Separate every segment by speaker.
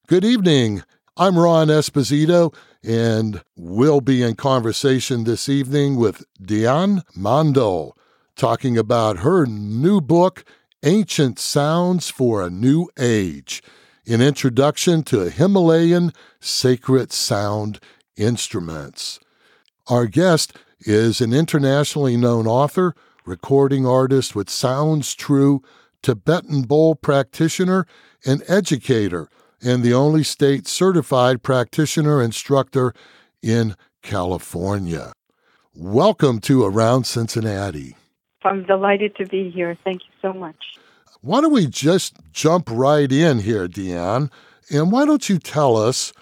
Speaker 1: Good evening. I'm Ron Esposito, and we'll be in conversation this evening with Diane Mandel, talking about her new book, Ancient Sounds for a New Age, an introduction to Himalayan sacred sound instruments. Our guest is an internationally known author, recording artist with Sounds True, Tibetan bowl practitioner, and educator, and the only state-certified practitioner instructor in California. Welcome to Around Cincinnati.
Speaker 2: I'm delighted to be here. Thank you so much.
Speaker 1: Why don't we just jump right in here, Diane, and why don't you tell us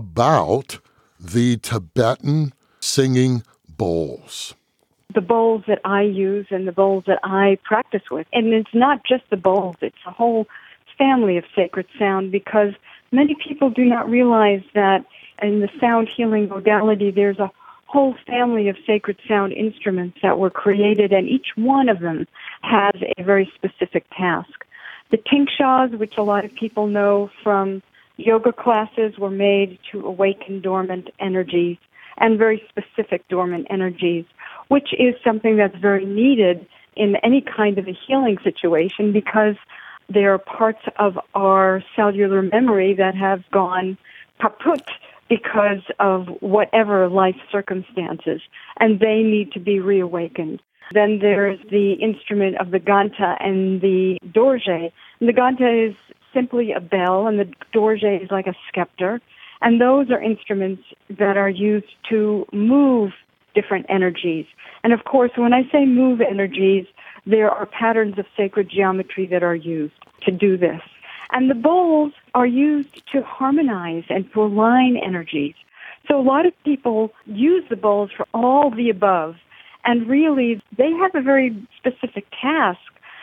Speaker 1: about the Tibetan singing bowls?
Speaker 2: The bowls that I use and the bowls that I practice with. And it's not just the bowls, it's a whole family of sacred sound, because many people do not realize that in the sound healing modality, there's a whole family of sacred sound instruments that were created, and each one of them has a very specific task. The tingshaws, which a lot of people know from yoga classes, were made to awaken dormant energies, and very specific dormant energies, which is something that's very needed in any kind of a healing situation, because there are parts of our cellular memory that have gone kaput because of whatever life circumstances, and they need to be reawakened. Then there's the instrument of the ganta and the dorje. And the ganta is simply a bell, and the dorje is like a scepter. And those are instruments that are used to move different energies. And of course, when I say move energies, there are patterns of sacred geometry that are used to do this. And the bowls are used to harmonize and to align energies. So a lot of people use the bowls for all the above, and really they have a very specific task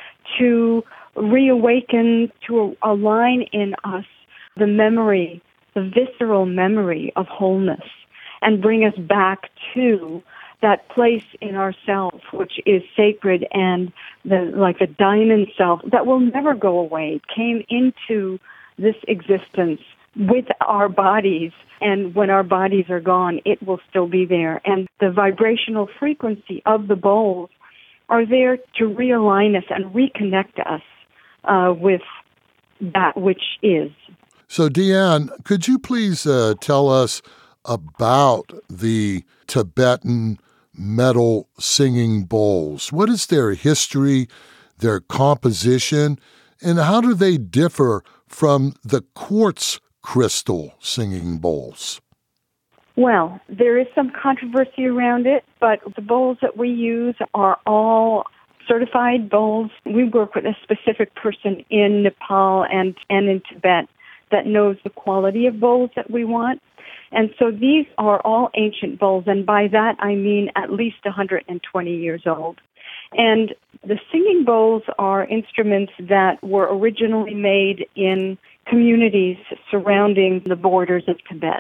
Speaker 2: to reawaken, to align in us the memory, the visceral memory of wholeness, and bring us back to that place in ourself which is sacred and like the diamond self that will never go away. It came into this existence with our bodies, and when our bodies are gone, it will still be there. And the vibrational frequency of the bowls are there to realign us and reconnect us with that which is.
Speaker 1: So, Diane, could you please tell us about the Tibetan metal singing bowls? What is their history, their composition, and how do they differ from the quartz crystal singing bowls?
Speaker 2: Well, there is some controversy around it, but the bowls that we use are all certified bowls. We work with a specific person in Nepal and in Tibet that knows the quality of bowls that we want. And so these are all ancient bowls, and by that I mean at least 120 years old. And the singing bowls are instruments that were originally made in communities surrounding the borders of Tibet.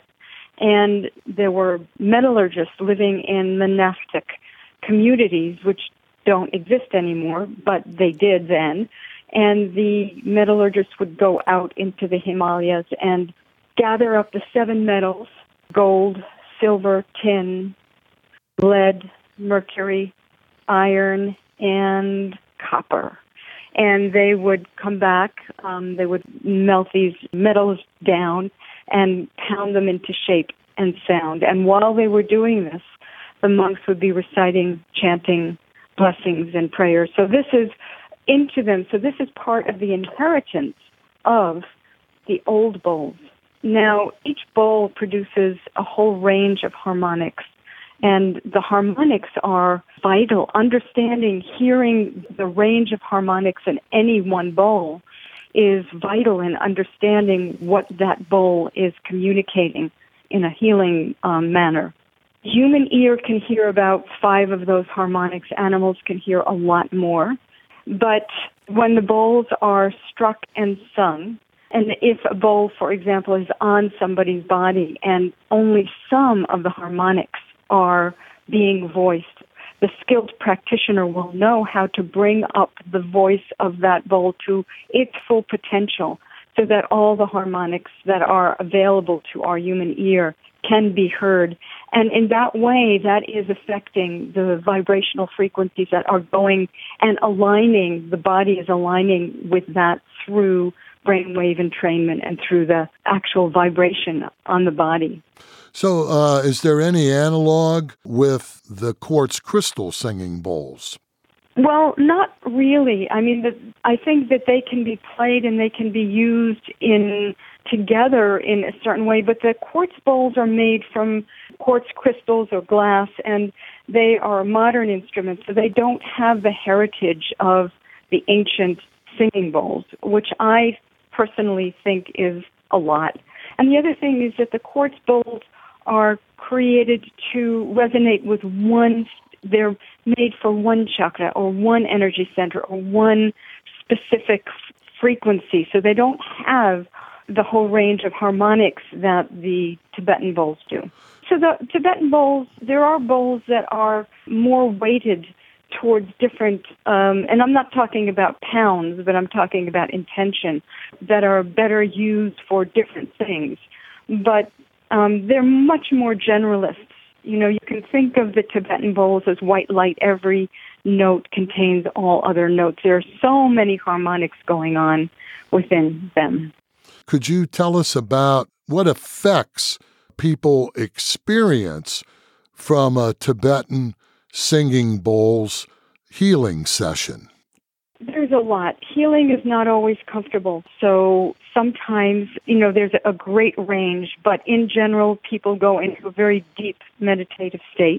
Speaker 2: And there were metallurgists living in monastic communities, which don't exist anymore, but they did then. And the metallurgists would go out into the Himalayas and gather up the 7 metals: gold, silver, tin, lead, mercury, iron, and copper. And they would come back, they would melt these metals down and pound them into shape and sound. And while they were doing this, the monks would be reciting, chanting blessings and prayers. So this is into them. So this is part of the inheritance of the old bowls. Now, each bowl produces a whole range of harmonics, and the harmonics are vital. Understanding, hearing the range of harmonics in any one bowl is vital in understanding what that bowl is communicating in a healing manner. Human ear can hear about 5 of those harmonics. Animals can hear a lot more. But when the bowls are struck and sung, and if a bowl, for example, is on somebody's body and only some of the harmonics are being voiced, the skilled practitioner will know how to bring up the voice of that bowl to its full potential so that all the harmonics that are available to our human ear can be heard. And in that way, that is affecting the vibrational frequencies that are going and aligning, the body is aligning with that through brainwave entrainment and through the actual vibration on the body.
Speaker 1: So is there any analog with the quartz crystal singing bowls?
Speaker 2: Well, not really. I mean, I think that they can be played and they can be used together in a certain way, but the quartz bowls are made from quartz crystals or glass, and they are modern instruments, so they don't have the heritage of the ancient singing bowls, which I personally think is a lot. And the other thing is that the quartz bowls are created to resonate with they're made for one chakra or one energy center or one specific frequency, so they don't have the whole range of harmonics that the Tibetan bowls do. So the Tibetan bowls, there are bowls that are more weighted towards different, and I'm not talking about pounds, but I'm talking about intention, that are better used for different things. But they're much more generalists. You know, you can think of the Tibetan bowls as white light. Every note contains all other notes. There are so many harmonics going on within them.
Speaker 1: Could you tell us about what effects people experience from a Tibetan singing bowls healing session?
Speaker 2: There's a lot. Healing is not always comfortable. So sometimes, there's a great range, but in general, people go into a very deep meditative state.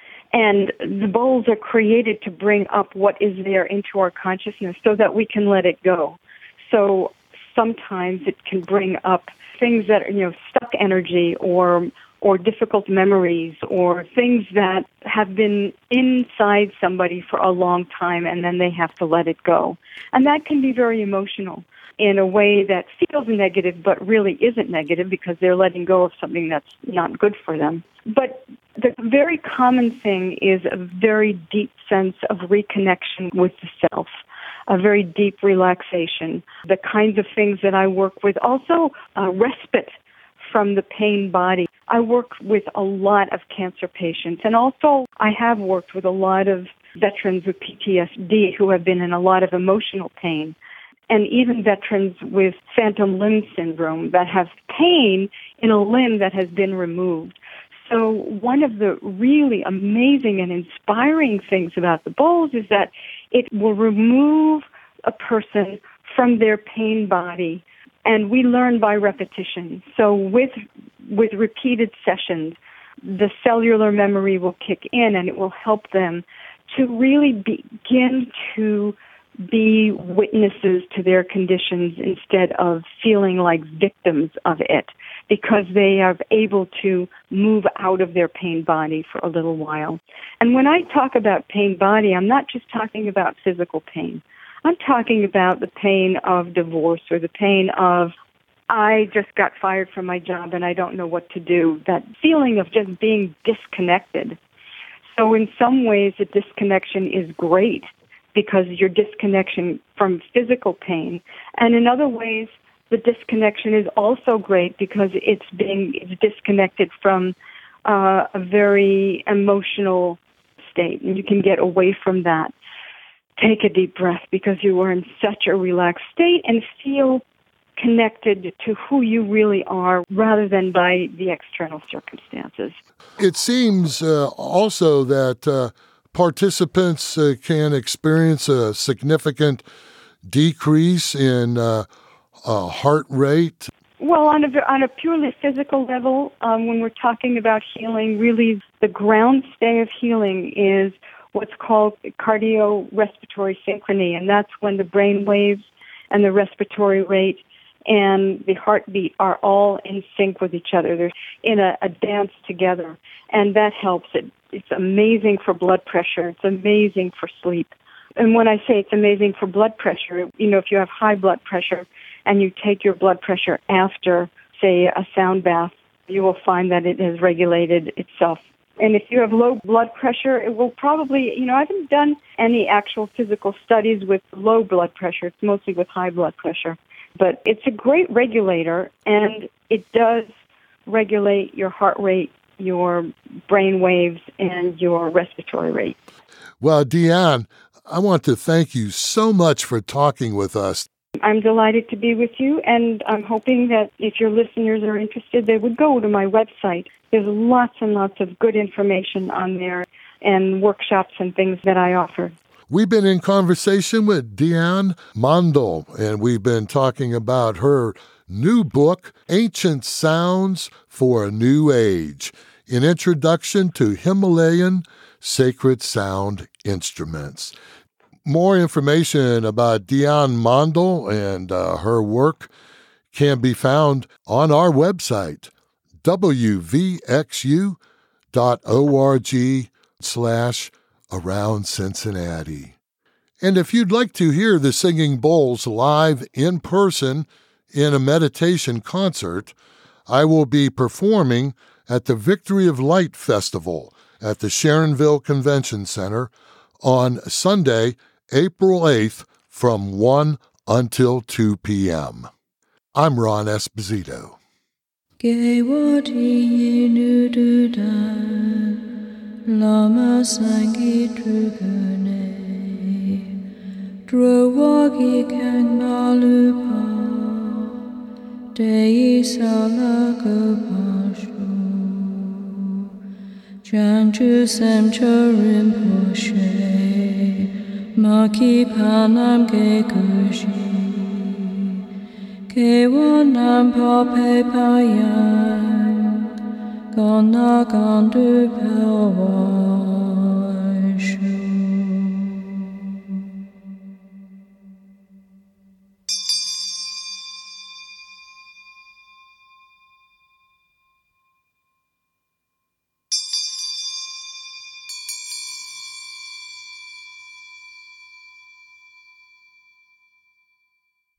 Speaker 2: And the bowls are created to bring up what is there into our consciousness so that we can let it go. So sometimes it can bring up things that are, stuck energy or difficult memories or things that have been inside somebody for a long time and then they have to let it go. And that can be very emotional in a way that feels negative but really isn't negative because they're letting go of something that's not good for them. But the very common thing is a very deep sense of reconnection with the self, a very deep relaxation, the kinds of things that I work with. Also, respite from the pain body. I work with a lot of cancer patients, and also I have worked with a lot of veterans with PTSD who have been in a lot of emotional pain, and even veterans with phantom limb syndrome that have pain in a limb that has been removed. So one of the really amazing and inspiring things about the bowls is that it will remove a person from their pain body, and we learn by repetition. So with repeated sessions, the cellular memory will kick in, and it will help them to really begin to be witnesses to their conditions instead of feeling like victims of it, because they are able to move out of their pain body for a little while. And when I talk about pain body, I'm not just talking about physical pain. I'm talking about the pain of divorce or the pain of, I just got fired from my job and I don't know what to do, that feeling of just being disconnected. So in some ways, the disconnection is great because you're disconnection from physical pain. And in other ways, the disconnection is also great because it's disconnected from a very emotional state, and you can get away from that. Take a deep breath because you are in such a relaxed state and feel connected to who you really are rather than by the external circumstances.
Speaker 1: It seems also that participants can experience a significant decrease in heart rate.
Speaker 2: Well, on a purely physical level, when we're talking about healing, really the ground stay of healing is what's called cardiorespiratory synchrony, and that's when the brain waves and the respiratory rate and the heartbeat are all in sync with each other. They're in a dance together, and that helps. It's amazing for blood pressure. It's amazing for sleep. And when I say it's amazing for blood pressure, if you have high blood pressure and you take your blood pressure after, say, a sound bath, you will find that it has regulated itself. And if you have low blood pressure, it will probably, I haven't done any actual physical studies with low blood pressure. It's mostly with high blood pressure. But it's a great regulator, and it does regulate your heart rate, your brain waves, and your respiratory rate.
Speaker 1: Well, Deanne, I want to thank you so much for talking with us.
Speaker 2: I'm delighted to be with you, and I'm hoping that if your listeners are interested, they would go to my website. There's lots and lots of good information on there and workshops and things that I offer.
Speaker 1: We've been in conversation with Deanne Mandel, and we've been talking about her new book, Ancient Sounds for a New Age, an introduction to Himalayan sacred sound instruments. More information about Deanne Mandel and her work can be found on our website, wvxu.org/Around Cincinnati. And if you'd like to hear the Singing Bowls live in person in a meditation concert, I will be performing at the Victory of Light Festival at the Sharonville Convention Center on Sunday, April 8th from 1 until 2 p.m. I'm Ron Esposito.
Speaker 3: Lama sangi drugane Drwagi kang malupa Dei salagapashu Jangju semcha rinpoche Maki panam ge gushi Kewa nam pa pe payan Gona gandu pelwa